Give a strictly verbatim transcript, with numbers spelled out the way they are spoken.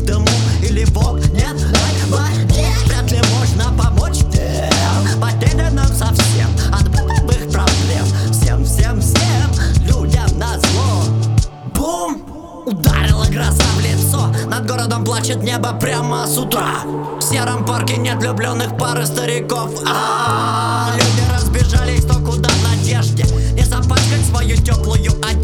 в дыму или в огне воде. Вряд ли можно помочь тем потерянным совсем от бытовых проблем. Всем, всем, всем людям назло. Бум! Ударила гроза в лицо. Над городом плачет небо прямо с утра. В сером парке нет влюбленных пар и стариков. А-а-а, люди разбежались кто куда в надежде не запачкать свою теплую одежду.